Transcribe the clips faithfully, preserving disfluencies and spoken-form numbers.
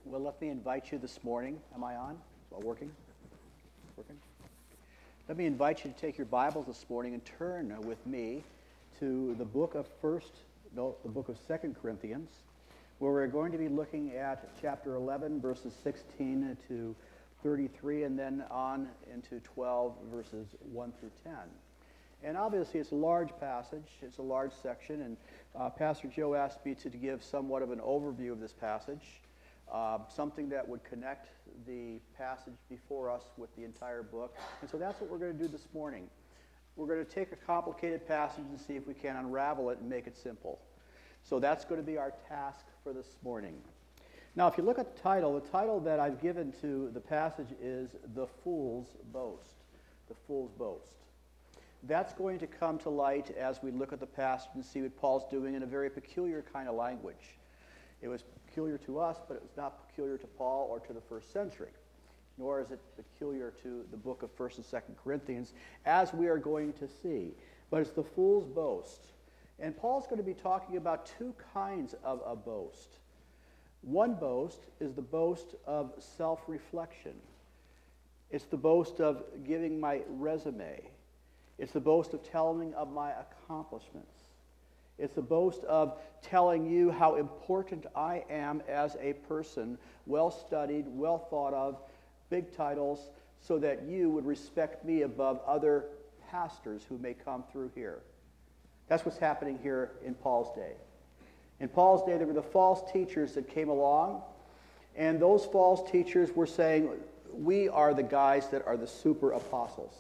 Well, let me invite you this morning. Am I on? Well, working? Working? Let me invite you to take your Bibles this morning and turn with me to the book of First, no, the book of Second Corinthians, where we're going to be looking at chapter eleven, verses sixteen to thirty-three, and then on into twelve, verses one through ten. And obviously, it's a large passage. It's a large section, and uh, Pastor Joe asked me to, to give somewhat of an overview of this passage, uh, something that would connect the passage before us with the entire book. And so that's what we're going to do this morning. We're going to take a complicated passage and see if we can unravel it and make it simple. So that's going to be our task for this morning. Now, if you look at the title, the title that I've given to the passage is The Fool's Boast. The Fool's Boast. That's going to come to light as we look at the passage and see what Paul's doing in a very peculiar kind of language. It was peculiar to us, but it was not peculiar to Paul or to the first century, nor is it peculiar to the book of First and Second Corinthians, as we are going to see. But it's the fool's boast. And Paul's going to be talking about two kinds of a boast. One boast is the boast of self-reflection. It's the boast of giving my resume. It's the boast of telling of my accomplishments. It's the boast of telling you how important I am as a person, well-studied, well thought of, big titles, so that you would respect me above other pastors who may come through here. That's what's happening here in Paul's day. In Paul's day, there were the false teachers that came along, and those false teachers were saying, we are the guys that are the super apostles.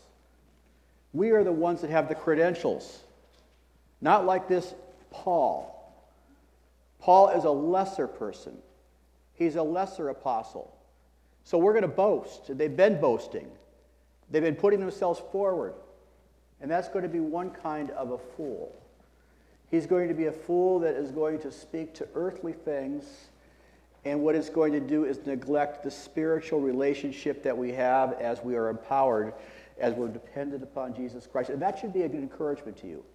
We are the ones that have the credentials. Not like this Paul. Paul is a lesser person. He's a lesser apostle. So we're going to boast. They've been boasting. They've been putting themselves forward. And that's going to be one kind of a fool. He's going to be a fool that is going to speak to earthly things, and what it's going to do is neglect the spiritual relationship that we have as we are empowered, as we're dependent upon Jesus Christ. And that should be a good encouragement to you.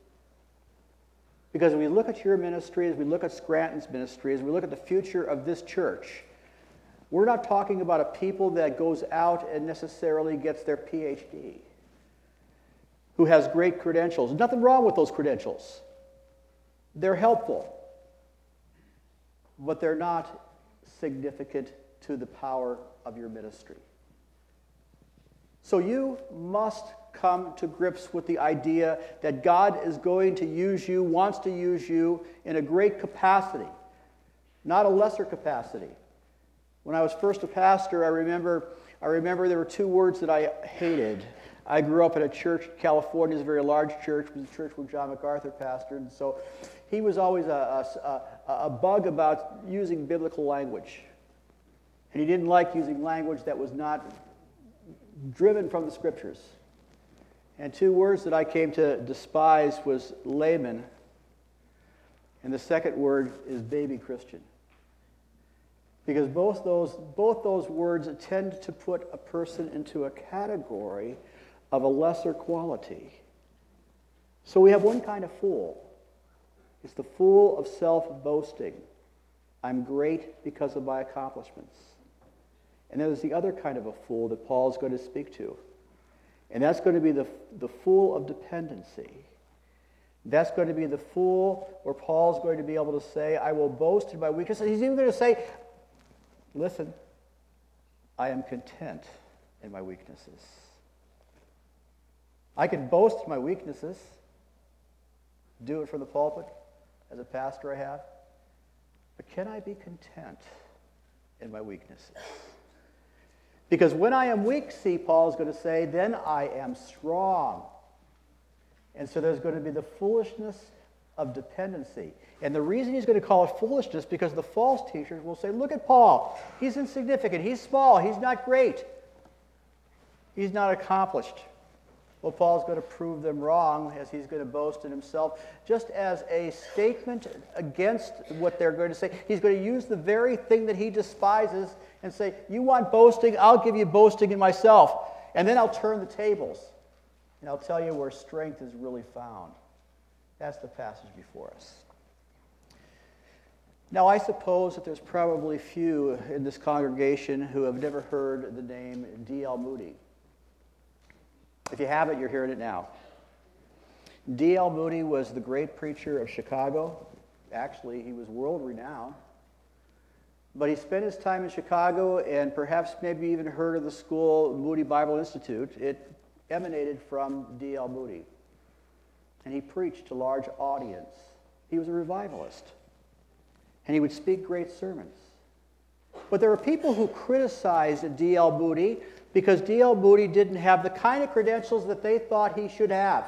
Because when we look at your ministry, as we look at Scranton's ministry, as we look at the future of this church, we're not talking about a people that goes out and necessarily gets their P H D, who has great credentials. There's nothing wrong with those credentials. They're helpful, but they're not significant to the power of your ministry. So you must come to grips with the idea that God is going to use you, wants to use you in a great capacity, not a lesser capacity. When I was first a pastor, I remember, I remember there were two words that I hated. I grew up in a church, California is a very large church. It was a church where John MacArthur pastored, and so he was always a, a, a bug about using biblical language. And he didn't like using language that was not driven from the Scriptures. And two words that I came to despise was layman, and the second word is baby Christian. Because both those, both those words tend to put a person into a category of a lesser quality. So we have one kind of fool. It's the fool of self-boasting. I'm great because of my accomplishments. And there's the other kind of a fool that Paul is going to speak to. And that's going to be the, the fool of dependency. That's going to be the fool where Paul's going to be able to say, I will boast in my weakness. And he's even going to say, listen, I am content in my weaknesses. I can boast in my weaknesses, do it from the pulpit as a pastor I have, but can I be content in my weaknesses? Because when I am weak, see, Paul is going to say, then I am strong. And so there's going to be the foolishness of dependency. And the reason he's going to call it foolishness, because the false teachers will say, look at Paul. He's insignificant. He's small. He's not great. He's not accomplished. Well, Paul's going to prove them wrong as he's going to boast in himself. Just as a statement against what they're going to say, he's going to use the very thing that he despises and say, you want boasting? I'll give you boasting in myself. And then I'll turn the tables. And I'll tell you where strength is really found. That's the passage before us. Now, I suppose that there's probably few in this congregation who have never heard the name D L Moody. If you haven't, you're hearing it now. D L Moody was the great preacher of Chicago. Actually, he was world-renowned. But he spent his time in Chicago, and perhaps maybe even heard of the school Moody Bible Institute. It emanated from D L Moody. And he preached to a large audience. He was a revivalist. And he would speak great sermons. But there were people who criticized D L Moody because D L Moody didn't have the kind of credentials that they thought he should have.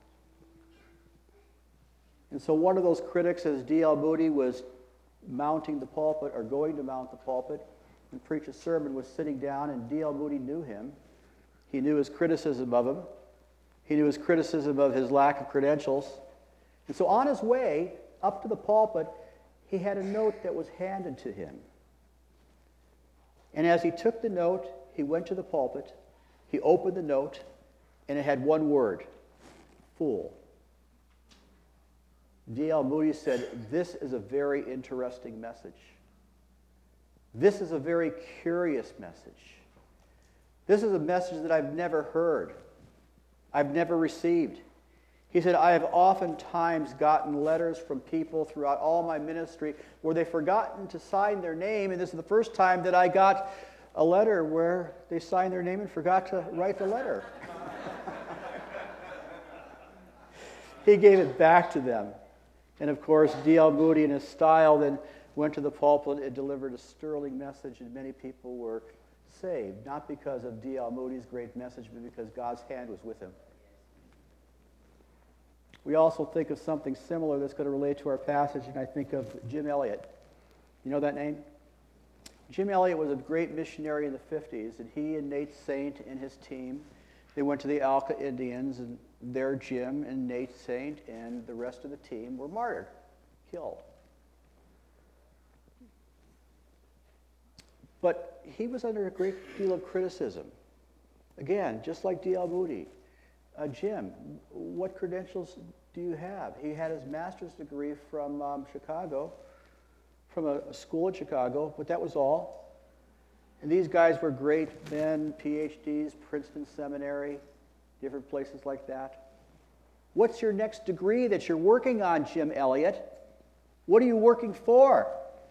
And so one of those critics, as D L Moody was mounting the pulpit or going to mount the pulpit and preach a sermon, was sitting down, and D L Moody knew him. He knew his criticism of him. He knew his criticism of his lack of credentials. And so on his way up to the pulpit, he had a note that was handed to him. And as he took the note, he went to the pulpit, he opened the note, and it had one word: fool. D L Moody said, "This is a very interesting message. This is a very curious message. This is a message that I've never heard. I've never received." He said, "I have oftentimes gotten letters from people throughout all my ministry where they've forgotten to sign their name, and this is the first time that I got a letter where they signed their name and forgot to write the letter." He gave it back to them. And of course, D L Moody, in his style, then went to the pulpit and delivered a sterling message, and many people were saved, not because of D L Moody's great message, but because God's hand was with him. We also think of something similar that's going to relate to our passage, and I think of Jim Elliot. You know that name? Jim Elliot was a great missionary in the fifties, and he and Nate Saint and his team, they went to the Alka Indians, and there Jim and Nate Saint and the rest of the team were martyred, killed. But he was under a great deal of criticism. Again, just like D L Moody. Uh, Jim, what credentials do you have? He had his master's degree from um, Chicago, from a, a school in Chicago, but that was all. And these guys were great men, P H Ds, Princeton Seminary, different places like that. What's your next degree that you're working on, Jim Elliot? What are you working for?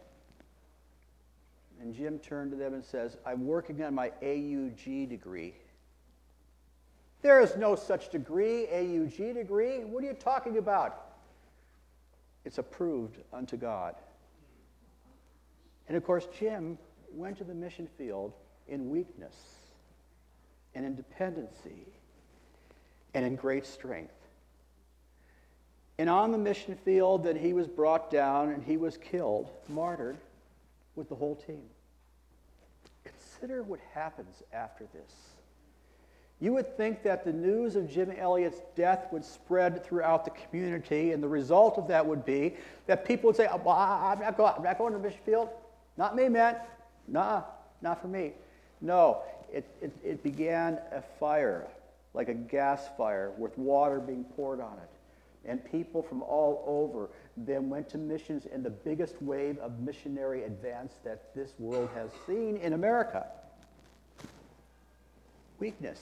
And Jim turned to them and says, "I'm working on my A U G degree." "There is no such degree, A U G degree. What are you talking about?" "It's approved unto God." And of course, Jim went to the mission field in weakness and in dependency and in great strength. And on the mission field, then he was brought down and he was killed, martyred, with the whole team. Consider what happens after this. You would think that the news of Jim Elliot's death would spread throughout the community, and the result of that would be that people would say, "Oh, well, I'm, not going, I'm not going to the mission field. Not me, man. Nah, not for me." No, it, it, it began a fire, like a gas fire, with water being poured on it. And people from all over then went to missions in the biggest wave of missionary advance that this world has seen in America. Weakness.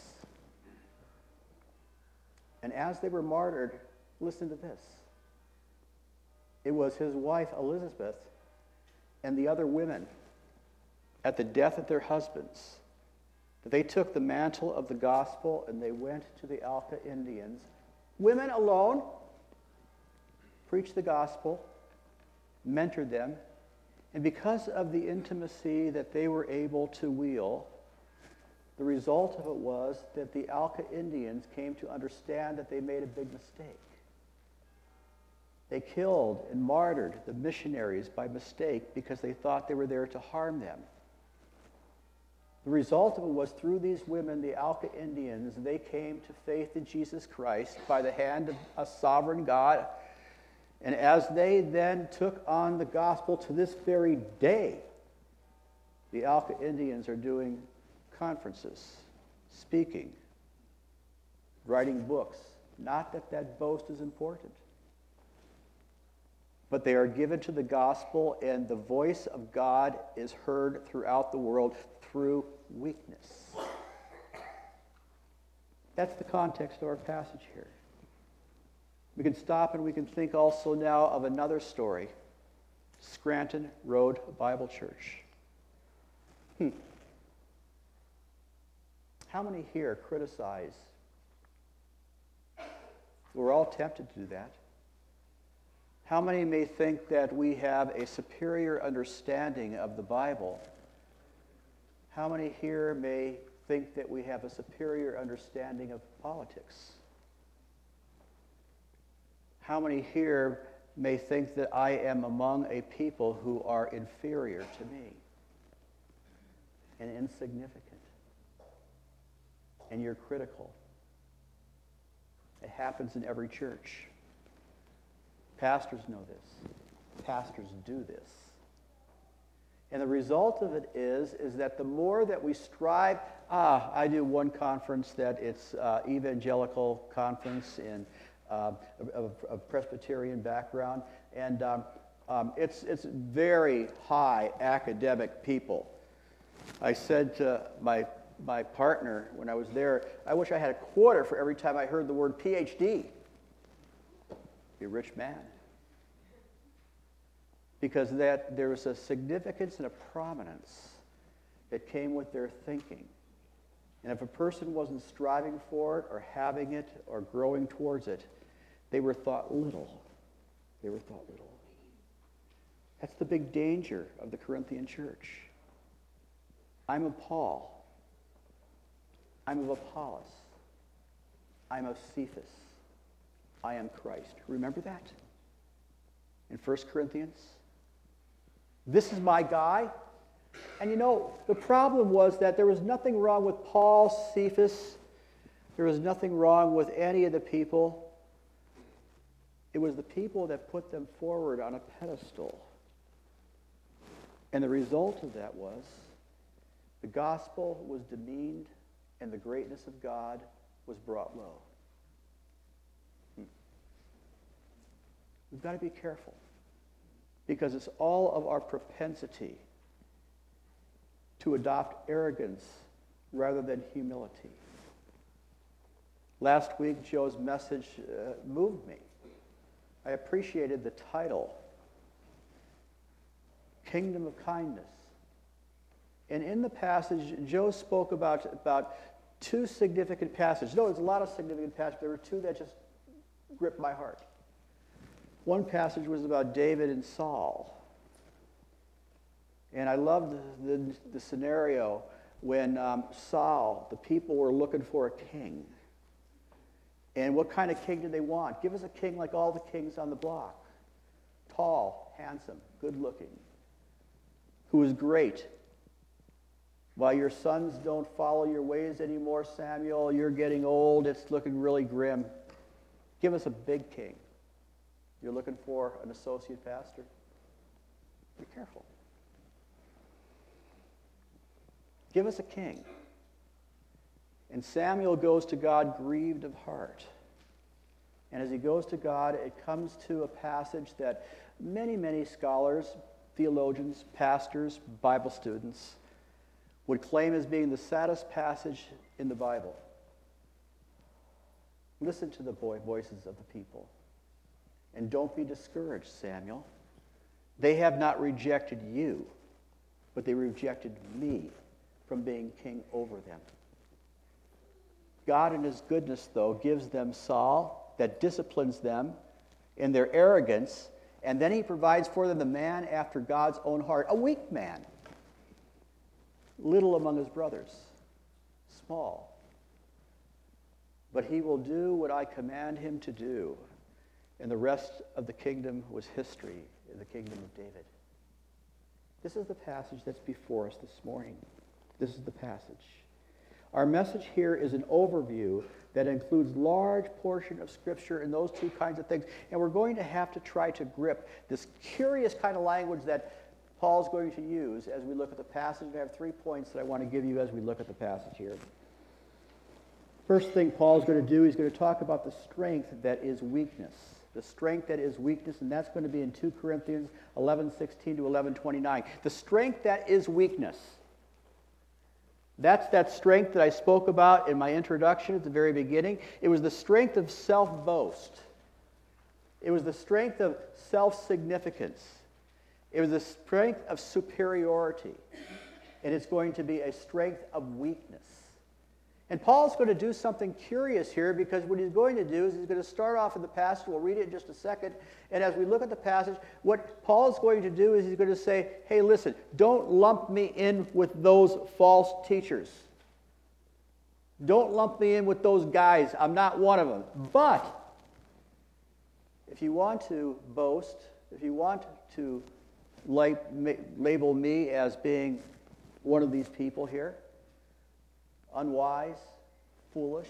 And as they were martyred, listen to this. It was his wife, Elizabeth, and the other women, at the death of their husbands, that they took the mantle of the gospel and they went to the Alka Indians. Women alone, preached the gospel, mentored them, and because of the intimacy that they were able to wield, the result of it was that the Alka Indians came to understand that they made a big mistake. They killed and martyred the missionaries by mistake because they thought they were there to harm them. The result of it was through these women, the Alka Indians, they came to faith in Jesus Christ by the hand of a sovereign God. And as they then took on the gospel to this very day, the Alka Indians are doing conferences, speaking, writing books. Not that that boast is important. but they are given to the gospel, and the voice of God is heard throughout the world through weakness. That's the context of our passage here. We can stop and we can think also now of another story, Scranton Road Bible Church. Hmm. How many here criticize? We're all tempted to do that. How many may think that we have a superior understanding of the Bible? How many here may think that we have a superior understanding of politics? How many here may think that I am among a people who are inferior to me and insignificant? And you're critical. It happens in every church. Pastors know this. Pastors do this. And the result of it is, is that the more that we strive, ah, I do one conference that it's uh, evangelical conference in uh, of, of Presbyterian background, and um, um, it's it's very high academic people. I said to my my partner when I was there, I wish I had a quarter for every time I heard the word P H D. Be a rich man. Because that there was a significance and a prominence that came with their thinking. And if a person wasn't striving for it or having it or growing towards it, they were thought little. They were thought little. That's the big danger of the Corinthian church. I'm of Paul. I'm of Apollos. I'm of Cephas. I am Christ. Remember that? In First Corinthians? This is my guy. And you know, the problem was that there was nothing wrong with Paul, Cephas. There was nothing wrong with any of the people. It was the people that put them forward on a pedestal. And the result of that was the gospel was demeaned and the greatness of God was brought low. Hmm. We've got to be careful because it's all of our propensity to adopt arrogance rather than humility. Last week, Joe's message uh, moved me. I appreciated the title, Kingdom of Kindness. And in the passage, Joe spoke about, about two significant passages. No, there's a lot of significant passages. There were two that just gripped my heart. One passage was about David and Saul. And I loved the, the, the scenario when um, Saul, the people were looking for a king. And what kind of king did they want? Give us a king like all the kings on the block. Tall, handsome, good-looking, who is great. While your sons don't follow your ways anymore, Samuel, you're getting old, it's looking really grim. Give us a big king. You're looking for an associate pastor? Be careful. Give us a king. And Samuel goes to God grieved of heart. And as he goes to God, it comes to a passage that many, many scholars, theologians, pastors, Bible students would claim as being the saddest passage in the Bible. Listen to the voices of the people. And don't be discouraged, Samuel. They have not rejected you, but they rejected me from being king over them. God in his goodness, though, gives them Saul that disciplines them in their arrogance, and then he provides for them the man after God's own heart, a weak man, little among his brothers, small. But he will do what I command him to do, and the rest of the kingdom was history in the kingdom of David. This is the passage that's before us this morning. This is the passage. Our message here is an overview that includes large portion of Scripture and those two kinds of things. And we're going to have to try to grip this curious kind of language that Paul's going to use as we look at the passage. I have three points that I want to give you as we look at the passage here. First thing Paul's going to do, he's going to talk about the strength that is weakness. The strength that is weakness, and that's going to be in two Corinthians eleven sixteen to eleven twenty-nine. The strength that is weakness. That's that strength that I spoke about in my introduction at the very beginning. It was the strength of self-boast. It was the strength of self-significance. It was the strength of superiority. And it's going to be a strength of weakness. And Paul's going to do something curious here, because what he's going to do is he's going to start off in the passage. We'll read it in just a second. And as we look at the passage, what Paul's going to do is he's going to say, hey, listen, don't lump me in with those false teachers. Don't lump me in with those guys. I'm not one of them. But if you want to boast, if you want to label me as being one of these people here, unwise, foolish,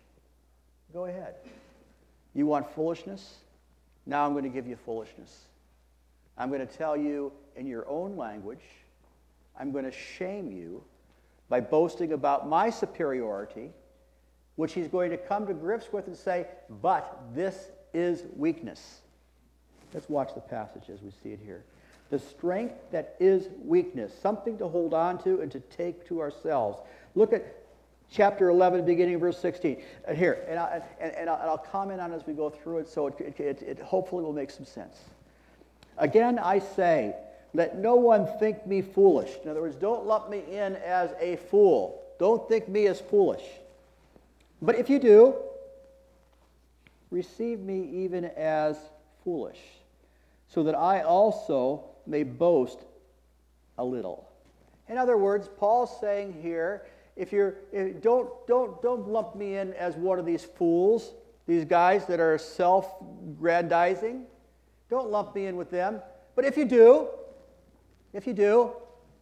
go ahead. You want foolishness? Now I'm going to give you foolishness. I'm going to tell you in your own language. I'm going to shame you by boasting about my superiority, which he's going to come to grips with and say, but this is weakness. Let's watch the passage as we see it here. The strength that is weakness, something to hold on to and to take to ourselves. Look at chapter eleven, beginning of verse sixteen. And here, and, I, and, and I'll comment on it as we go through it, so it, it, it, it hopefully will make some sense. Again, I say, let no one think me foolish. In other words, don't lump me in as a fool. Don't think me as foolish. But if you do, receive me even as foolish, so that I also may boast a little. In other words, Paul's saying here, if you're if, don't don't don't lump me in as one of these fools, these guys that are self-grandizing. Don't lump me in with them. But if you do, if you do,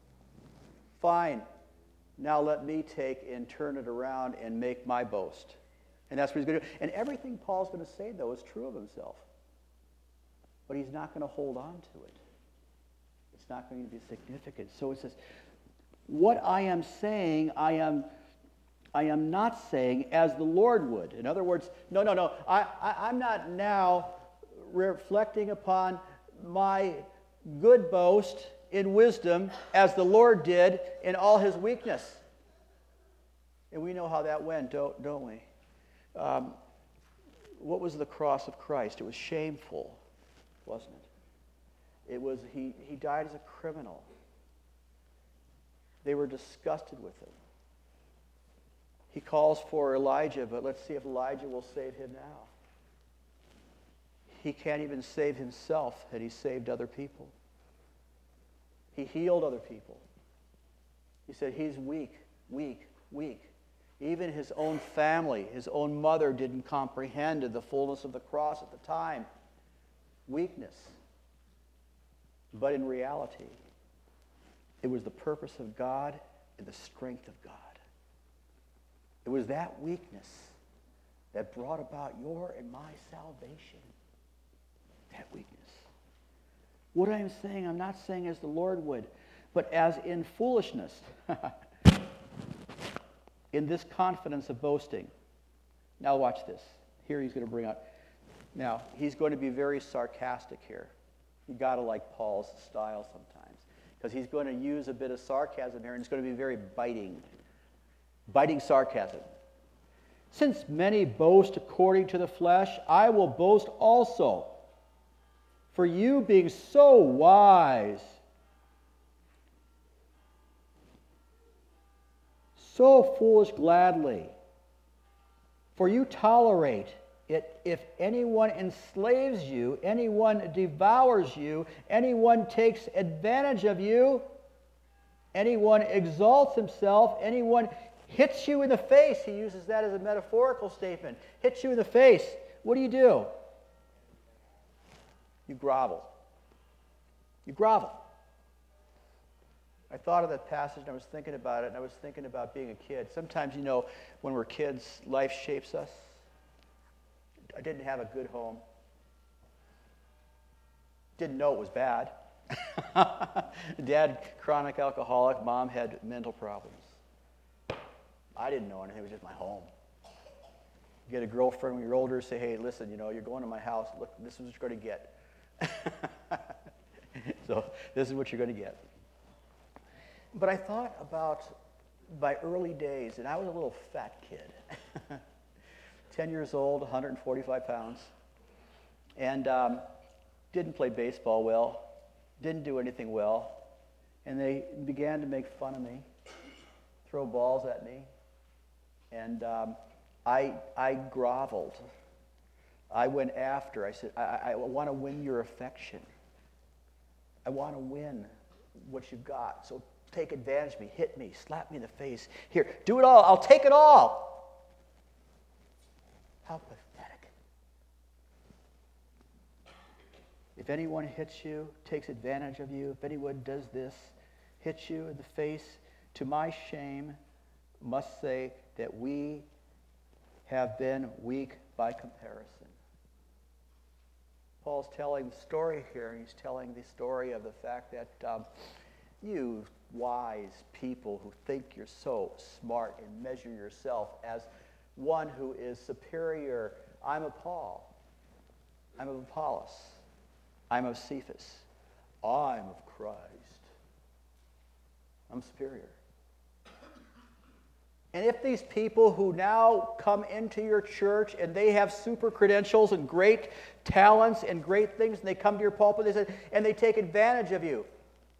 fine. Now let me take and turn it around and make my boast. And that's what he's going to do. And everything Paul's going to say, though, is true of himself. But he's not going to hold on to it. It's not going to be significant. So it says, what I am saying, I am I am not saying as the Lord would. In other words, no, no, no. I, I, I'm not now reflecting upon my good boast in wisdom as the Lord did in all his weakness. And we know how that went, don't, don't we? Um, what was the cross of Christ? It was shameful, wasn't it? It was, he, he died as a criminal. They were disgusted with him. He calls for Elijah, but let's see if Elijah will save him now. He can't even save himself, and he saved other people. He healed other people. He said he's weak, weak, weak. Even his own family, his own mother didn't comprehend the fullness of the cross at the time. Weakness. But in reality, it was the purpose of God and the strength of God. It was that weakness that brought about your and my salvation. That weakness. What I'm saying, I'm not saying as the Lord would, but as in foolishness. In this confidence of boasting. Now watch this. Here he's going to bring out. Now, he's going to be very sarcastic here. You got to like Paul's style sometimes. Because he's going to use a bit of sarcasm here, and it's going to be very biting. Biting sarcasm. Since many boast according to the flesh, I will boast also. For you being so wise, so foolish gladly, for you tolerate it if anyone enslaves you, anyone devours you, anyone takes advantage of you, anyone exalts himself, anyone hits you in the face. He uses that as a metaphorical statement. Hits you in the face. What do you do? You grovel. You grovel. I thought of that passage and I was thinking about it, and I was thinking about being a kid. Sometimes, you know, when we're kids, life shapes us. I didn't have a good home. Didn't know it was bad. Dad, chronic alcoholic. Mom had mental problems. I didn't know anything. It was just my home. get a girlfriend when you're older, say, hey, listen, you know, you're going to my house. Look, this is what you're going to get. So this is what you're going to get. But I thought about my early days, and I was a little fat kid. ten years old, one hundred forty-five pounds, and um, didn't play baseball well, didn't do anything well, and they began to make fun of me, throw balls at me, and um, I, I groveled. I went after. I said, I, I want to win your affection. I want to win what you've got. So take advantage of me, hit me, slap me in the face. Here, do it all. I'll take it all. How pathetic. If anyone hits you, takes advantage of you, if anyone does this, hits you in the face, to my shame, must say that we have been weak by comparison. Paul's telling the story here. He's telling the story of the fact that um, you wise people who think you're so smart and measure yourself as one who is superior. I'm of Paul. I'm of Apollos. I'm of Cephas. I'm of Christ. I'm superior. And if these people who now come into your church and they have super credentials and great talents and great things, and they come to your pulpit they say, and they take advantage of you,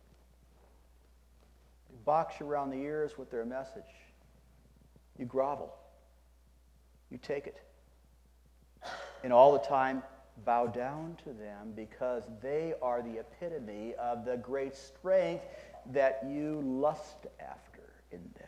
they box you around the ears with their message, you grovel, you take it, and all the time bow down to them because they are the epitome of the great strength that you lust after in them.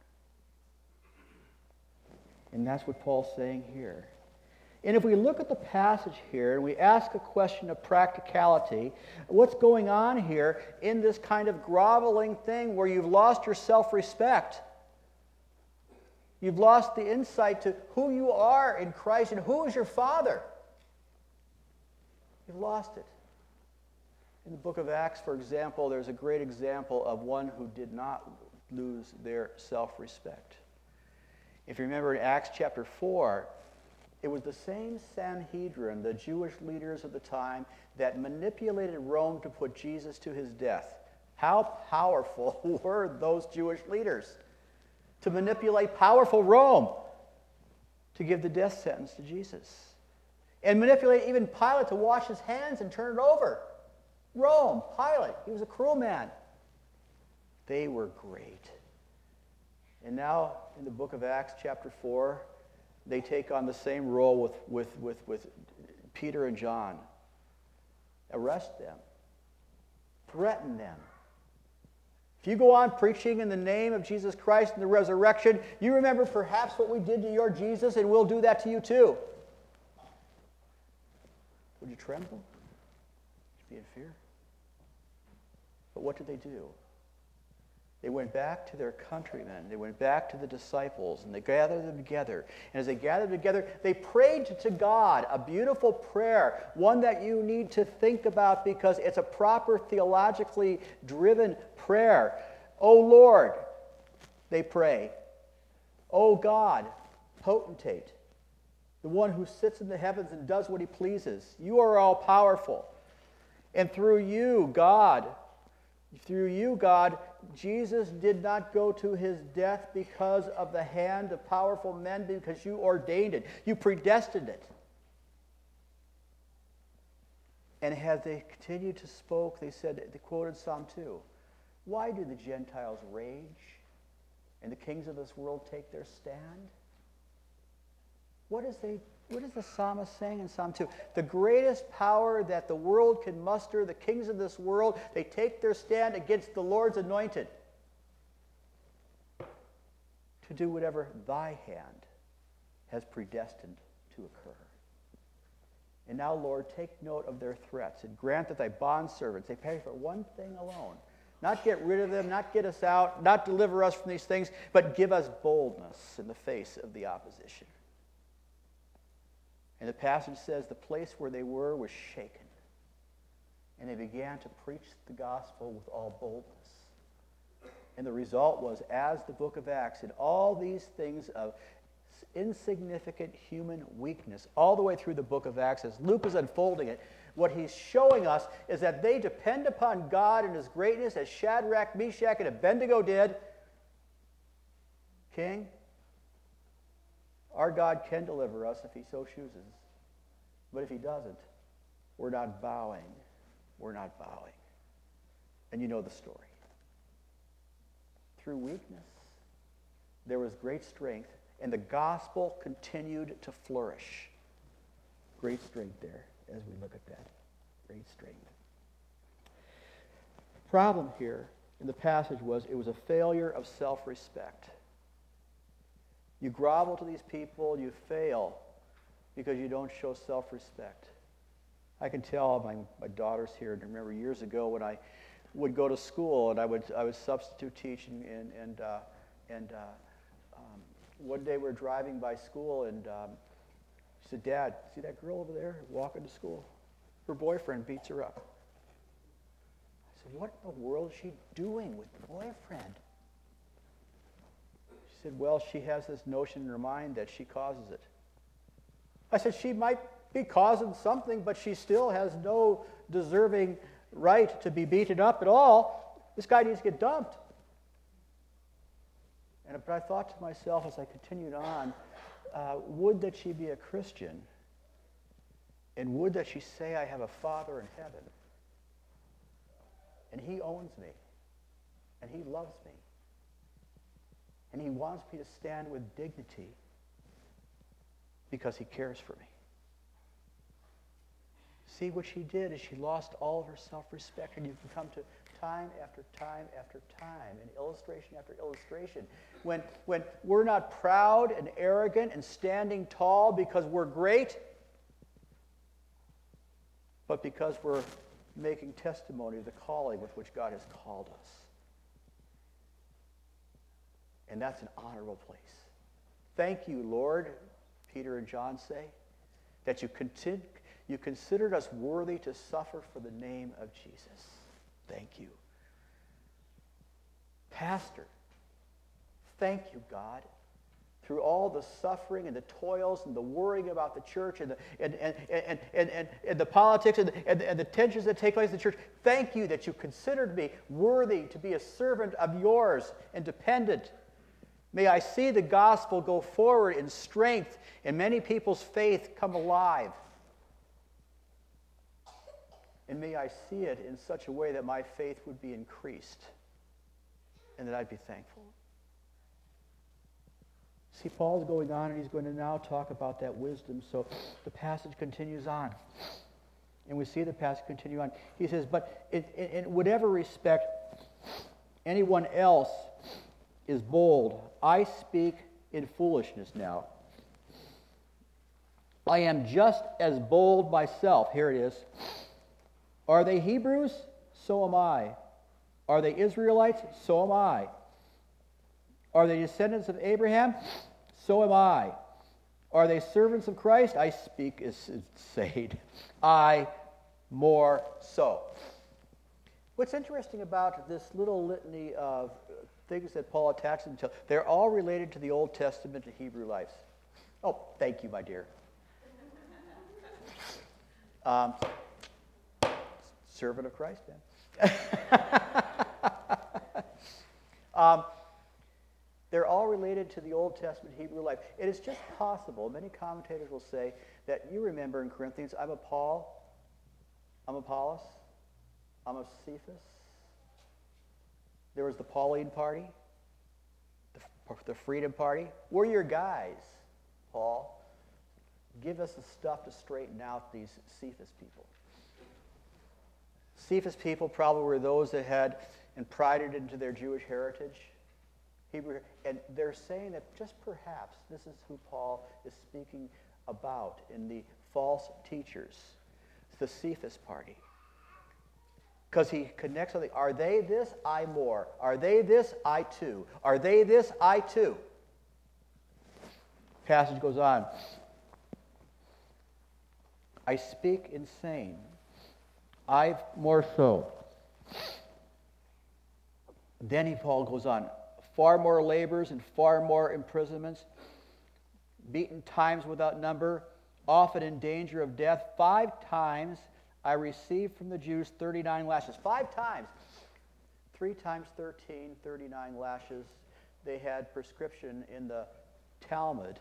And that's what Paul's saying here. And if we look at the passage here and we ask a question of practicality, what's going on here in this kind of groveling thing where you've lost your self-respect? You've lost the insight to who you are in Christ and who is your Father. You've lost it. In the book of Acts, for example, there's a great example of one who did not lose their self-respect. If you remember in Acts chapter four, it was the same Sanhedrin, the Jewish leaders of the time, that manipulated Rome to put Jesus to his death. How powerful were those Jewish leaders to manipulate powerful Rome to give the death sentence to Jesus? And manipulate even Pilate to wash his hands and turn it over. Rome, Pilate, he was a cruel man. They were great. And now, in the book of Acts, chapter four, they take on the same role with, with, with, with Peter and John. Arrest them. Threaten them. If you go on preaching in the name of Jesus Christ and the resurrection, you remember perhaps what we did to your Jesus, and we'll do that to you too. Would you tremble? Would you be in fear? But what did they do? They went back to their countrymen. They went back to the disciples, and they gathered them together. And as they gathered together, they prayed to God a beautiful prayer, one that you need to think about because it's a proper theologically driven prayer. O Lord, they pray. O God, potentate, the one who sits in the heavens and does what he pleases. You are all powerful. And through you, God, through you, God, Jesus did not go to his death because of the hand of powerful men, because you ordained it. You predestined it. And as they continued to speak, they said, they quoted Psalm two, why do the Gentiles rage and the kings of this world take their stand? What is, they, what is the psalmist saying in Psalm two? The greatest power that the world can muster, the kings of this world, they take their stand against the Lord's anointed to do whatever thy hand has predestined to occur. And now, Lord, take note of their threats and grant that thy bondservants, they pray for one thing alone. Not get rid of them, not get us out, not deliver us from these things, but give us boldness in the face of the opposition. And the passage says the place where they were was shaken. And they began to preach the gospel with all boldness. And the result was, as the book of Acts, in all these things of insignificant human weakness all the way through the book of Acts. As Luke is unfolding it, what he's showing us is that they depend upon God and his greatness as Shadrach, Meshach, and Abednego did. King, our God can deliver us if he so chooses. But if he doesn't, we're not bowing. We're not bowing. And you know the story. Through weakness, there was great strength, and the gospel continued to flourish. Great strength there as we look at that. Great strength. Problem here in the passage was it was a failure of self-respect. You grovel to these people, you fail because you don't show self-respect. I can tell my, my daughters here, and I remember years ago when I would go to school and I would I would substitute teach, and and and, uh, and uh, um, one day we're driving by school, and um, she said, "Dad, see that girl over there walking to school? Her boyfriend beats her up." I said, "What in the world is she doing with the boyfriend?" She said, "Well, she has this notion in her mind that she causes it." I said, "She might be causing something, but she still has no deserving right to be beaten up at all. This guy needs to get dumped." And but I thought to myself as I continued on, uh, would that she be a Christian, and would that she say, "I have a Father in heaven, and he owns me, and he loves me, and he wants me to stand with dignity because he cares for me." See, what she did is she lost all of her self-respect, and you can come to time after time after time, and illustration after illustration. When, when we're not proud and arrogant and standing tall because we're great, but because we're making testimony of the calling with which God has called us. And that's an honorable place. Thank you, Lord, Peter and John say, that you continue You considered us worthy to suffer for the name of Jesus. Thank you. Pastor, thank you, God. Through all the suffering and the toils and the worrying about the church and the, and, and, and, and, and, and the politics and the, and, and the tensions that take place in the church, thank you that you considered me worthy to be a servant of yours and dependent. May I see the gospel go forward in strength and many people's faith come alive. And may I see it in such a way that my faith would be increased and that I'd be thankful. See, Paul's going on, and he's going to now talk about that wisdom. So the passage continues on. And we see the passage continue on. He says, but in, in, in whatever respect anyone else is bold, I speak in foolishness now. I am just as bold myself. Here it is. Are they Hebrews? So am I. Are they Israelites? So am I. Are they descendants of Abraham? So am I. Are they servants of Christ? I speak as said. I more so. What's interesting about this little litany of things that Paul attacks them to, they're all related to the Old Testament and Hebrew lives. Oh, thank you, my dear. Um, servant of Christ, then. um, they're all related to the Old Testament Hebrew life. It is just possible, many commentators will say, that you remember in Corinthians, I'm a Paul, I'm Apollos, I'm a Cephas. There was the Pauline party, the, the Freedom Party. We're your guys, Paul. Give us the stuff to straighten out these Cephas people. Cephas people probably were those that had imprinted into their Jewish heritage. Hebrew, and they're saying that just perhaps this is who Paul is speaking about in the false teachers, the Cephas party. Because he connects with the, are they this? I more. Are they this? I too. Are they this? I too. Passage goes on. I speak insane. I more so. Then he, Paul goes on. Far more labors and far more imprisonments. beaten times without number, often in danger of death. Five times I received from the Jews thirty-nine lashes. Five times. Three times thirteen, thirty-nine lashes. They had prescription in the Talmud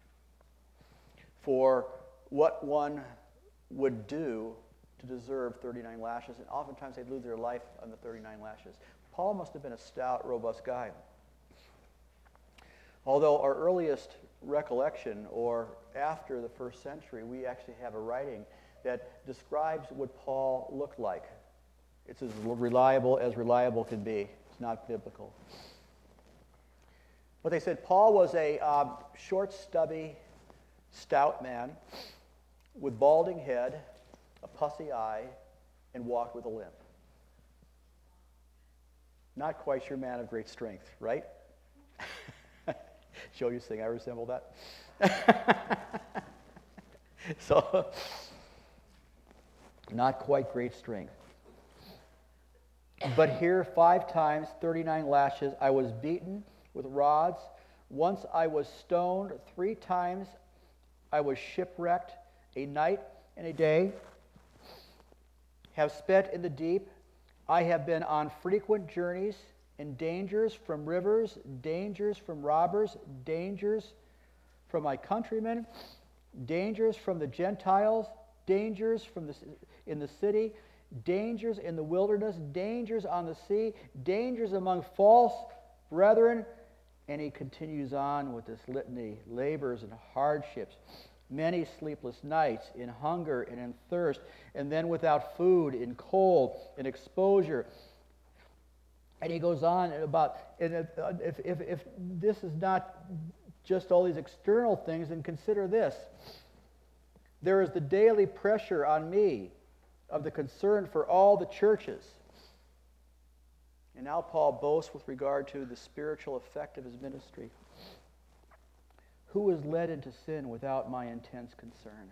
for what one would do to deserve thirty-nine lashes, and oftentimes they'd lose their life on the thirty-nine lashes. Paul must have been a stout, robust guy. Although our earliest recollection, or after the first century, we actually have a writing that describes what Paul looked like. It's as reliable as reliable can be. It's not biblical. But they said Paul was a um, short, stubby, stout man with balding head, a pussy eye, and walked with a limp. Not quite your man of great strength, right? Joe, you think I resemble that? So, not quite great strength. But here, five times, thirty-nine lashes, I was beaten with rods. Once I was stoned. Three times I was shipwrecked. A night and a day have spent in the deep. I have been on frequent journeys, in dangers from rivers, dangers from robbers, dangers from my countrymen, dangers from the Gentiles, dangers from the, in the city, dangers in the wilderness, dangers on the sea, dangers among false brethren. And he continues on with this litany, labors and hardships, many sleepless nights, in hunger and in thirst, and then without food, in cold, in exposure. And he goes on about, and if, if, if this is not just all these external things, then consider this. There is the daily pressure on me of the concern for all the churches. And now Paul boasts with regard to the spiritual effect of his ministry. Who is led into sin without my intense concern?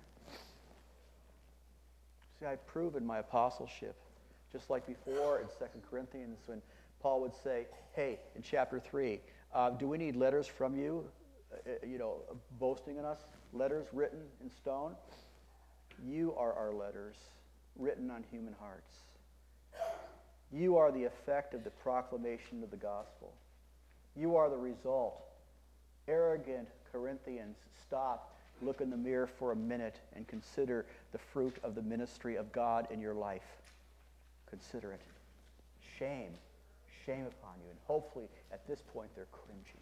See, I've proven my apostleship. Just like before in Second Corinthians, when Paul would say, hey, in chapter three, uh, do we need letters from you, uh, you know, boasting in us? Letters written in stone? You are our letters, written on human hearts. You are the effect of the proclamation of the gospel. You are the result. Arrogant Corinthians, stop, look in the mirror for a minute, and consider the fruit of the ministry of God in your life. Consider it. Shame. Shame upon you. And hopefully, at this point, they're cringing.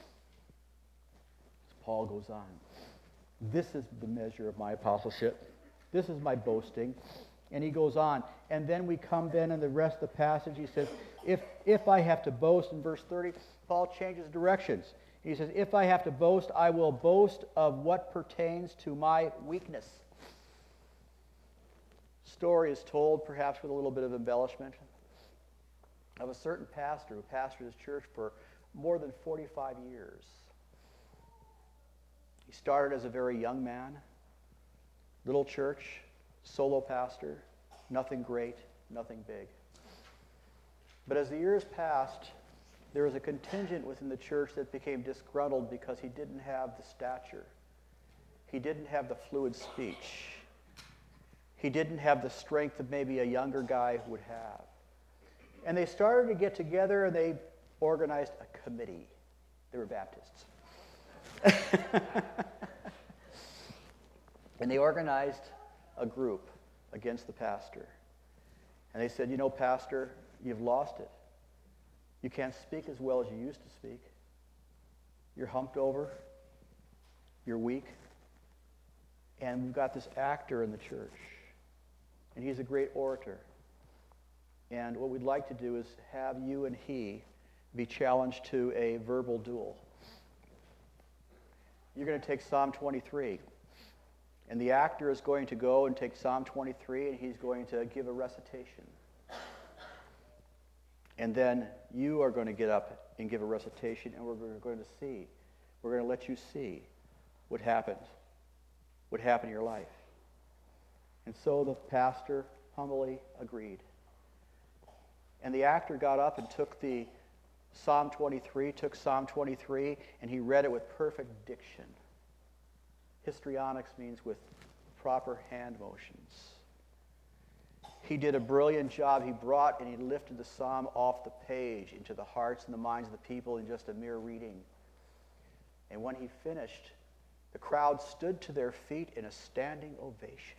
As Paul goes on, this is the measure of my apostleship. This is my boasting. And he goes on. And then we come then in the rest of the passage. He says, if, if I have to boast, in verse thirty, Paul changes directions. He says, if I have to boast, I will boast of what pertains to my weakness. Story is told, perhaps with a little bit of embellishment, of a certain pastor who pastored his church for more than forty-five years. He started as a very young man, little church, solo pastor, nothing great, nothing big. But as the years passed, there was a contingent within the church that became disgruntled because he didn't have the stature. He didn't have the fluid speech. He didn't have the strength that maybe a younger guy would have. And they started to get together and they organized a committee. They were Baptists. And they organized a group against the pastor. And they said, you know, pastor, you've lost it. You can't speak as well as you used to speak. You're humped over. You're weak. And we've got this actor in the church. And he's a great orator. And what we'd like to do is have you and he be challenged to a verbal duel. You're going to take Psalm twenty-three. And the actor is going to go and take Psalm twenty-three, and he's going to give a recitation. And then you are going to get up and give a recitation, and we're going to see. We're going to let you see what happened, what happened in your life. And so the pastor humbly agreed. And the actor got up and took the Psalm twenty-three, took Psalm twenty-three, and he read it with perfect diction. Histrionics means with proper hand motions. He did a brilliant job. He brought and he lifted the psalm off the page into the hearts and the minds of the people in just a mere reading. And when he finished, the crowd stood to their feet in a standing ovation.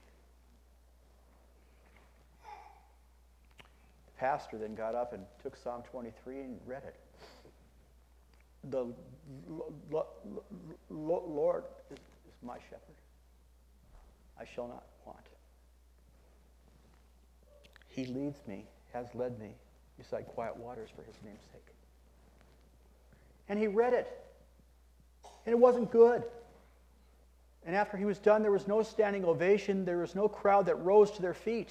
The pastor then got up and took Psalm twenty-three and read it. The Lord is my shepherd. I shall not want. He leads me, has led me beside quiet waters for his name's sake. And he read it. And it wasn't good. And after he was done, there was no standing ovation. There was no crowd that rose to their feet.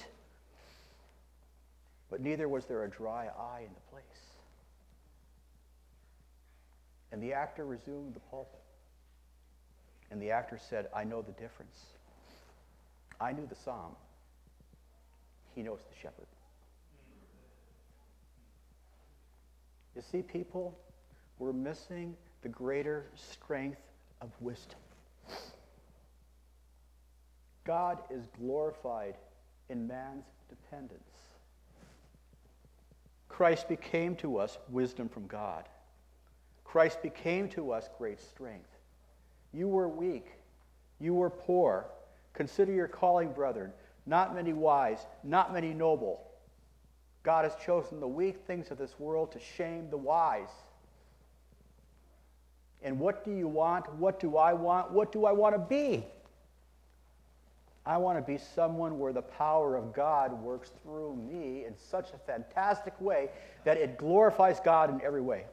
But neither was there a dry eye in the place. And the actor resumed the pulpit. And the actor said, I know the difference. I knew the psalm. He knows the shepherd. You see, people, we're missing the greater strength of wisdom. God is glorified in man's dependence. Christ became to us wisdom from God. Christ became to us great strength. You were weak. You were poor. Consider your calling, brethren. Not many wise, not many noble. God has chosen the weak things of this world to shame the wise. And what do you want? What do I want? What do I want to be? I want to be someone where the power of God works through me in such a fantastic way that it glorifies God in every way.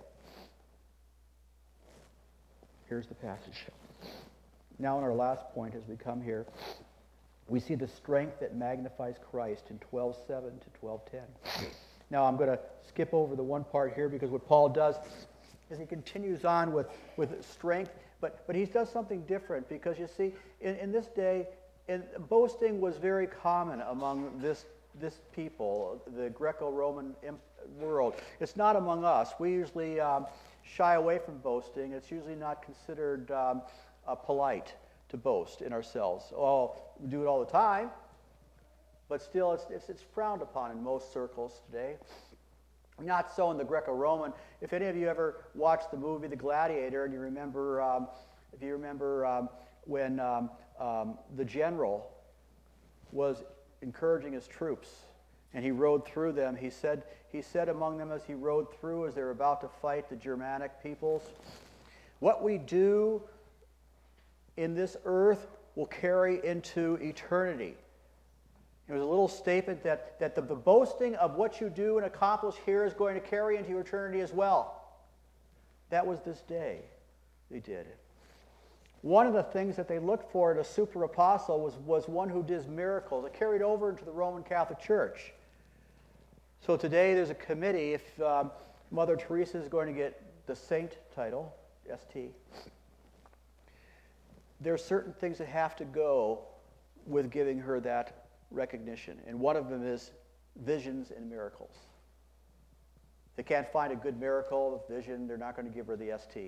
Here's the passage. Now in our last point as we come here, we see the strength that magnifies Christ in twelve seven to twelve ten. Now I'm going to skip over the one part here because what Paul does is he continues on with, with strength, but, but he does something different because you see, in, in this day, in, boasting was very common among this, this people, the Greco-Roman world. It's not among us. We usually um, shy away from boasting. It's usually not considered um, uh, polite to boast in ourselves. Oh, we do it all the time, but still it's, it's, it's frowned upon in most circles today. Not so in the Greco-Roman. If any of you ever watched the movie The Gladiator, and you remember, um, if you remember um, when um, um, the general was encouraging his troops, and he rode through them, he said, he said among them as he rode through, as they were about to fight the Germanic peoples, what we do in this earth will carry into eternity. It was a little statement that, that the, the boasting of what you do and accomplish here is going to carry into eternity as well. That was this day they did. One of the things that they looked for in a super apostle was, was one who did miracles. It carried over into the Roman Catholic Church. So today there's a committee. If um, Mother Teresa is going to get the saint title, S T, there are certain things that have to go with giving her that recognition, and one of them is visions and miracles. They can't find a good miracle, a vision, they're not going to give her the S T.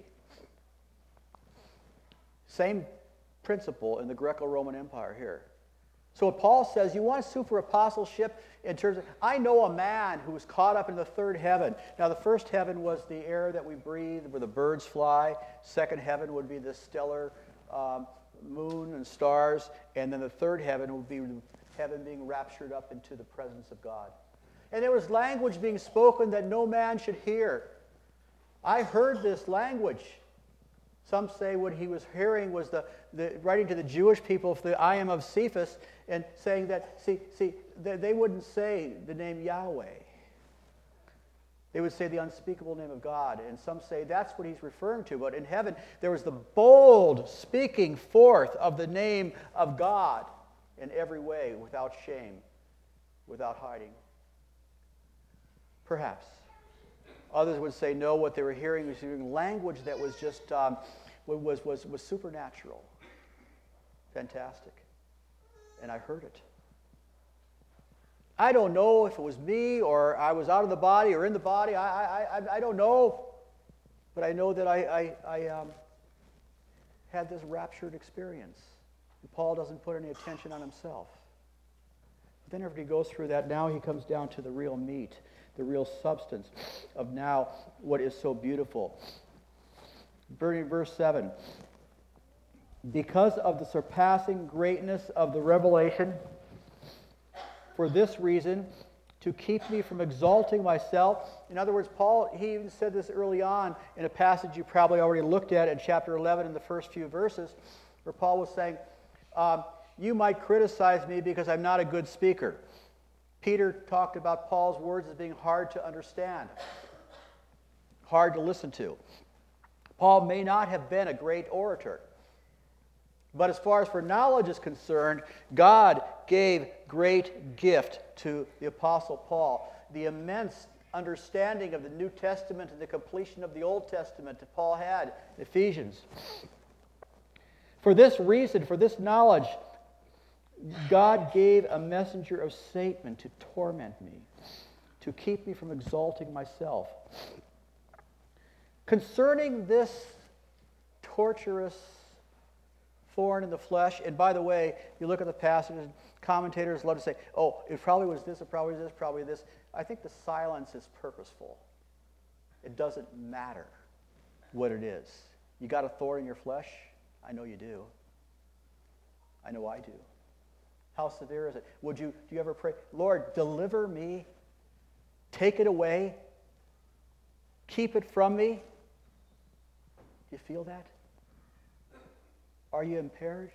Same principle in the Greco-Roman Empire here. So what Paul says, you want super apostleship in terms of, I know a man who was caught up in the third heaven. Now the first heaven was the air that we breathe, where the birds fly. Second heaven would be the stellar um, moon and stars. And then the third heaven would be heaven being raptured up into the presence of God. And there was language being spoken that no man should hear. I heard this language. Some say what he was hearing was the, the writing to the Jewish people, the I am of Cephas, and saying that, see, see, they, they wouldn't say the name Yahweh. They would say the unspeakable name of God. And some say that's what he's referring to. But in heaven, there was the bold speaking forth of the name of God in every way, without shame, without hiding. Perhaps. Others would say, no, what they were hearing was hearing language that was just, um, was, was, was supernatural. Fantastic. And I heard it. I don't know if it was me or I was out of the body or in the body. I, I, I, I don't know. But I know that I, I, I um, had this raptured experience. Paul doesn't put any attention on himself. But then after he goes through that, now he comes down to the real meat, the real substance of now what is so beautiful. Verse seven. Because of the surpassing greatness of the revelation, for this reason, to keep me from exalting myself. In other words, Paul, he even said this early on in a passage you probably already looked at in chapter eleven in the first few verses, where Paul was saying, um, you might criticize me because I'm not a good speaker. Peter talked about Paul's words as being hard to understand, hard to listen to. Paul may not have been a great orator. But as far as for knowledge is concerned, God gave great gift to the Apostle Paul. The immense understanding of the New Testament and the completion of the Old Testament that Paul had in Ephesians. For this reason, for this knowledge, God gave a messenger of Satan to torment me, to keep me from exalting myself. Concerning this torturous thorn in the flesh, and by the way, you look at the passages, commentators love to say, oh, it probably was this, it probably was this, probably this. I think the silence is purposeful. It doesn't matter what it is. You got a thorn in your flesh? I know you do. I know I do. How severe is it? Would you, do you ever pray, Lord, deliver me, take it away, keep it from me? Do you feel that? Are you impaired?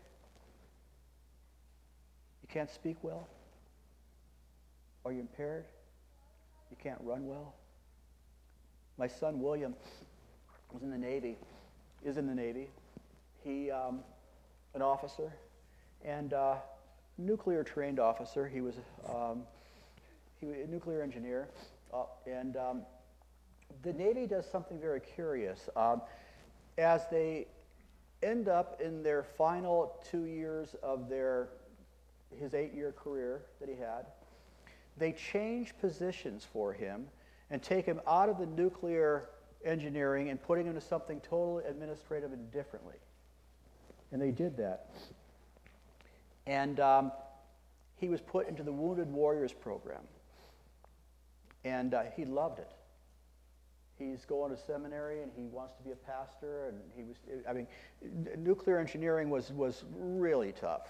You can't speak well? Are you impaired? You can't run well? My son William was in the Navy, is in the Navy. He, um, an officer, and uh, nuclear trained officer. He was, um, he was a nuclear engineer, uh, and um, the Navy does something very curious. Um, as they end up in their final two years of their his eight-year career that he had, they change positions for him and take him out of the nuclear engineering and putting him into something totally administrative and differently. And they did that. And um, he was put into the Wounded Warriors program. And uh, he loved it. He's going to seminary and he wants to be a pastor, and he was, I mean, nuclear engineering was, was really tough.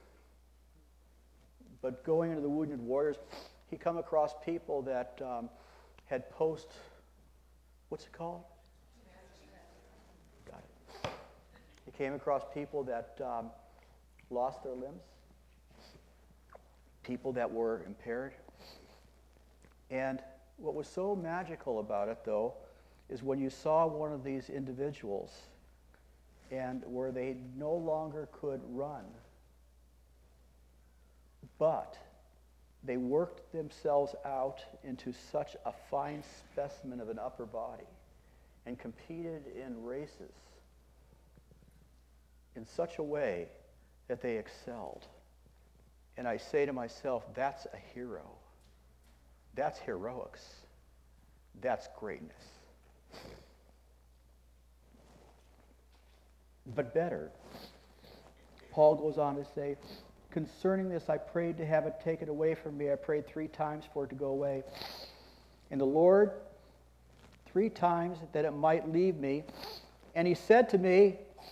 But going into the Wounded Warriors, he come across people that um, had post, what's it called? Got it. He came across people that um, lost their limbs, people that were impaired. And what was so magical about it, though, is when you saw one of these individuals and where they no longer could run, but they worked themselves out into such a fine specimen of an upper body and competed in races in such a way that they excelled. And I say to myself, that's a hero. That's heroics. That's greatness. But better, Paul goes on to say, concerning this, I prayed to have it taken away from me. I prayed three times for it to go away. And the Lord, three times, that it might leave me. And he said to me,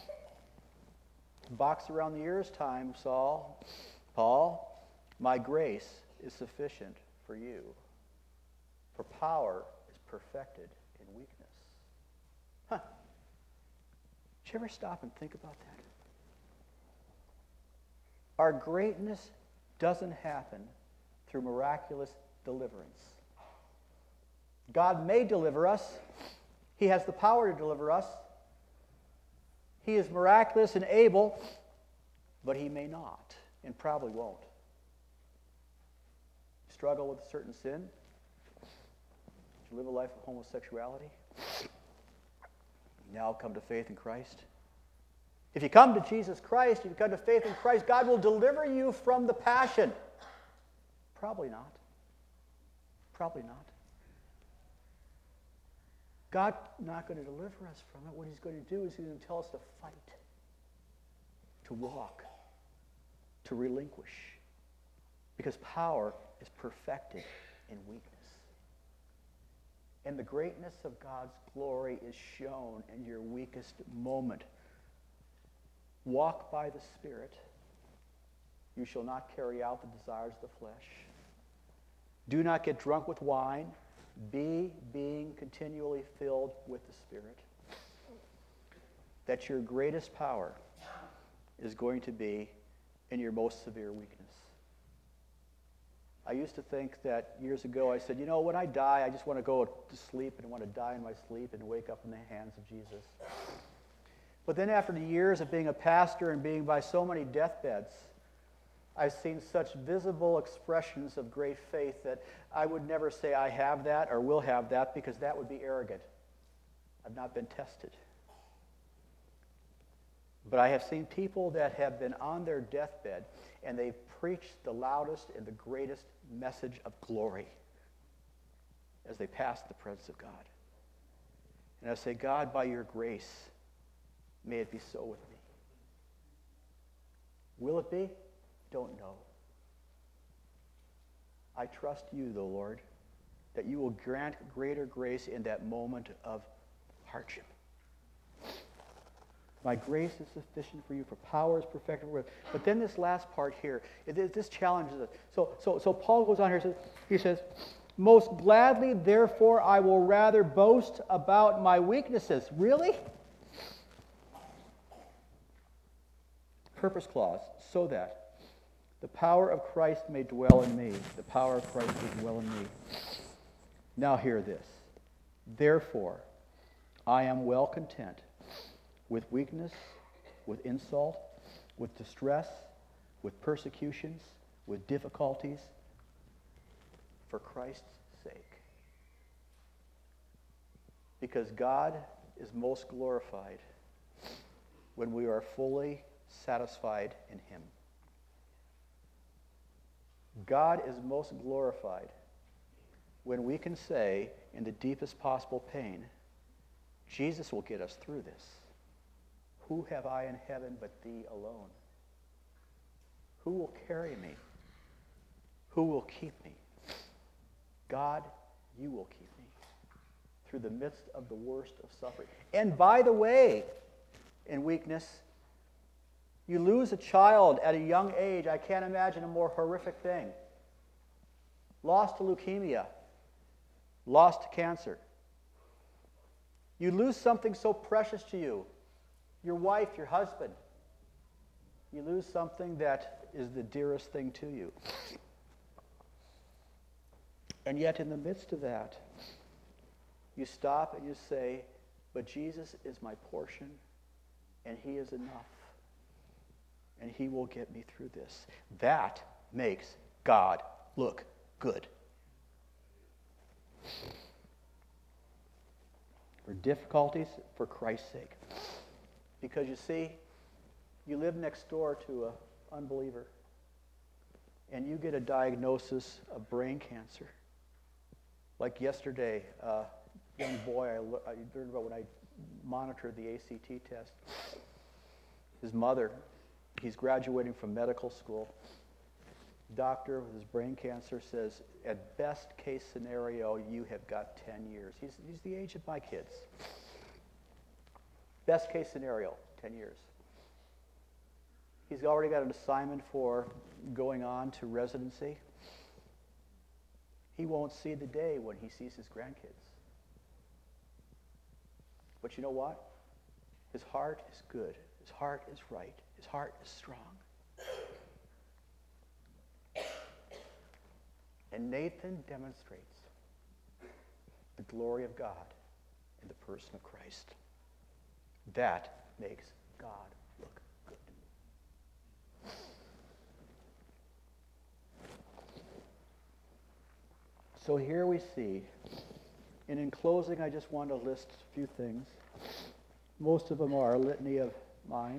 box around the ears time, Saul, Paul, my grace is sufficient for you. For power is perfected in weakness. Huh. Did you ever stop and think about that? Our greatness doesn't happen through miraculous deliverance. God may deliver us. He has the power to deliver us. He is miraculous and able, but he may not, and probably won't. Struggle with a certain sin? You live a life of homosexuality? Now come to faith in Christ? If you come to Jesus Christ, if you come to faith in Christ, God will deliver you from the passion. Probably not. Probably not. God's not going to deliver us from it. What he's going to do is he's going to tell us to fight, to walk, to relinquish. Because power is perfected in weakness. And the greatness of God's glory is shown in your weakest moment. Walk by the Spirit. You shall not carry out the desires of the flesh. Do not get drunk with wine. Be being continually filled with the Spirit. That your greatest power is going to be in your most severe weakness. I used to think that years ago, I said, you know, when I die, I just want to go to sleep and want to die in my sleep and wake up in the hands of Jesus. But then after the years of being a pastor and being by so many deathbeds, I've seen such visible expressions of great faith that I would never say I have that or will have that, because that would be arrogant. I've not been tested. But I have seen people that have been on their deathbed and they've preached the loudest and the greatest message of glory as they pass the presence of God. And I say, God, by your grace, may it be so with me. Will it be? Don't know. I trust you, though, Lord, that you will grant greater grace in that moment of hardship. My grace is sufficient for you, for power is perfected. But then this last part here, it, this challenges us. So, so, so Paul goes on here, says, he says, most gladly, therefore, I will rather boast about my weaknesses. Really? Purpose clause, so that the power of Christ may dwell in me. The power of Christ may dwell in me. Now hear this. Therefore, I am well content with weakness, with insult, with distress, with persecutions, with difficulties, for Christ's sake. Because God is most glorified when we are fully satisfied in Him. God is most glorified when we can say, in the deepest possible pain, Jesus will get us through this. Who have I in heaven but thee alone? Who will carry me? Who will keep me? God, you will keep me through the midst of the worst of suffering. And by the way, in weakness, you lose a child at a young age. I can't imagine a more horrific thing. Lost to leukemia. Lost to cancer. You lose something so precious to you. Your wife, your husband. You lose something that is the dearest thing to you. And yet in the midst of that, you stop and you say, but Jesus is my portion, and He is enough. And He will get me through this. That makes God look good. For difficulties, for Christ's sake. Because you see, you live next door to an unbeliever, and you get a diagnosis of brain cancer. Like yesterday, a uh, young boy I, le- I learned about when I monitored the A C T test. His mother, he's graduating from medical school. Doctor with his brain cancer says, at best case scenario, you have got ten years. He's, he's the age of my kids. Best case scenario, ten years. He's already got an assignment for going on to residency. He won't see the day when he sees his grandkids. But you know what? His heart is good. His heart is right. His heart is strong. And Nathan demonstrates the glory of God in the person of Christ. That makes God look good. So here we see, and in closing, I just want to list a few things. Most of them are a litany of mine.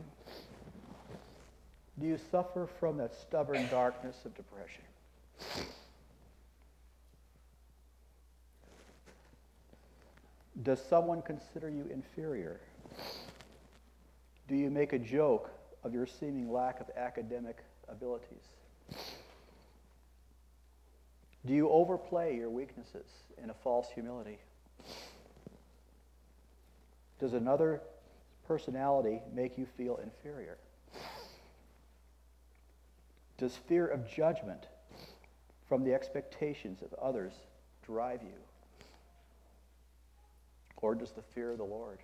Do you suffer from that stubborn darkness of depression? Does someone consider you inferior? Do you make a joke of your seeming lack of academic abilities? Do you overplay your weaknesses in a false humility? Does another personality make you feel inferior? Does fear of judgment from the expectations of others drive you? Or does the fear of the Lord?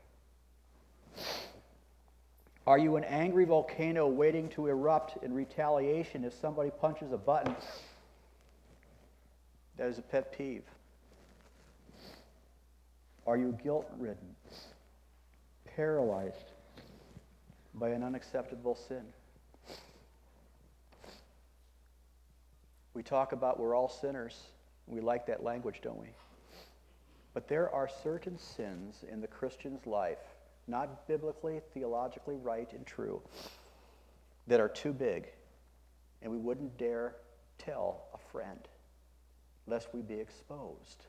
Are you an angry volcano waiting to erupt in retaliation if somebody punches a button that is a pet peeve? Are you guilt-ridden, paralyzed by an unacceptable sin? We talk about we're all sinners. We like that language, don't we? But there are certain sins in the Christian's life, not biblically, theologically right and true, that are too big, and we wouldn't dare tell a friend, lest we be exposed.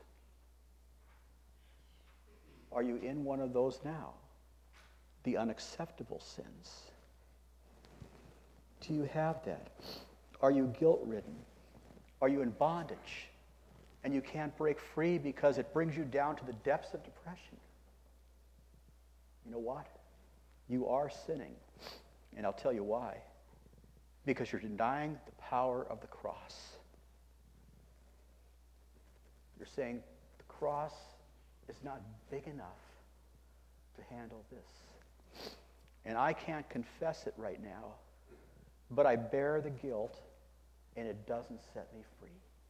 Are you in one of those now? The unacceptable sins. Do you have that? Are you guilt-ridden? Are you in bondage? And you can't break free because it brings you down to the depths of depression. You know what? You are sinning. And I'll tell you why. Because you're denying the power of the cross. You're saying the cross is not big enough to handle this. And I can't confess it right now, but I bear the guilt, and it doesn't set me free.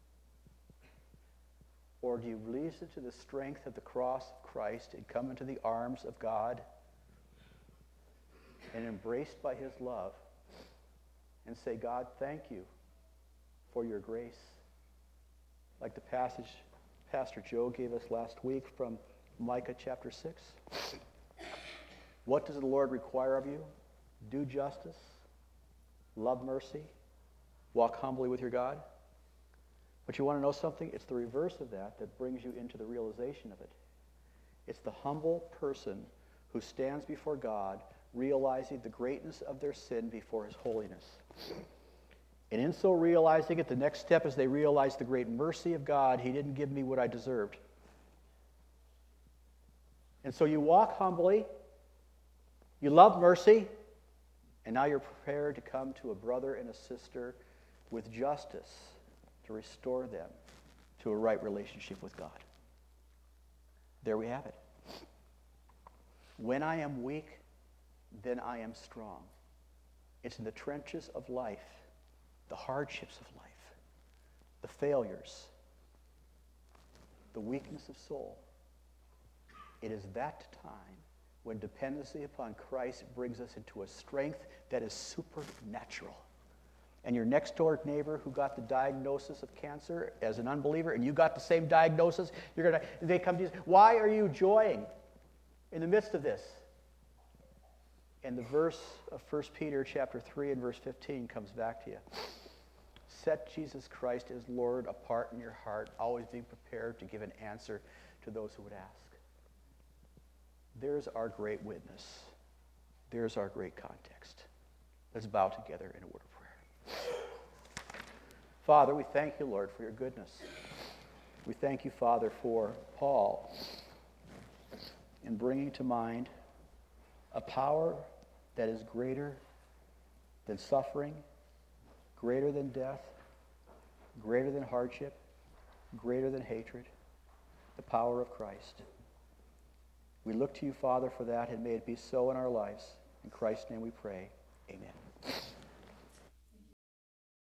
Or do you release it to the strength of the cross of Christ and come into the arms of God and embraced by his love and say, God, thank you for your grace. Like the passage Pastor Joe gave us last week from Micah chapter six. What does the Lord require of you? Do justice, love mercy, walk humbly with your God. But you want to know something? It's the reverse of that that brings you into the realization of it. It's the humble person who stands before God, realizing the greatness of their sin before his holiness. And in so realizing it, the next step is they realize the great mercy of God. He didn't give me what I deserved. And so you walk humbly, you love mercy, and now you're prepared to come to a brother and a sister with justice to restore them to a right relationship with God. There we have it. When I am weak, then I am strong. It's in the trenches of life, the hardships of life, the failures, the weakness of soul. It is that time when dependency upon Christ brings us into a strength that is supernatural. And your next door neighbor who got the diagnosis of cancer as an unbeliever, and you got the same diagnosis, you're gonna. They come to you. Why are you joying in the midst of this? And the verse of First Peter chapter three and verse fifteen comes back to you. Set Jesus Christ as Lord apart in your heart, always being prepared to give an answer to those who would ask. There's our great witness. There's our great context. Let's bow together in a word of prayer. Father, we thank you, Lord, for your goodness. We thank you, Father, for Paul in bringing to mind a power that is greater than suffering, greater than death, greater than hardship, greater than hatred, the power of Christ. We look to you, Father, for that, and may it be so in our lives. In Christ's name we pray. Amen.